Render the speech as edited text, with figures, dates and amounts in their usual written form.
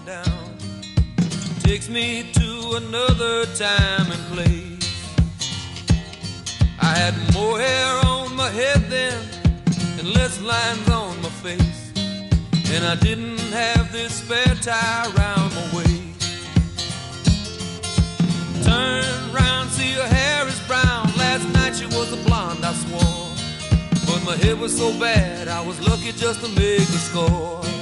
down. Takes me to another time and place. I had more hair on my head then and less lines on my face, and I didn't have this spare tie around my waist. Turn round, see her hair is brown. Last night she was a blonde, I swore, but my hair was so bad I was lucky just to make the score.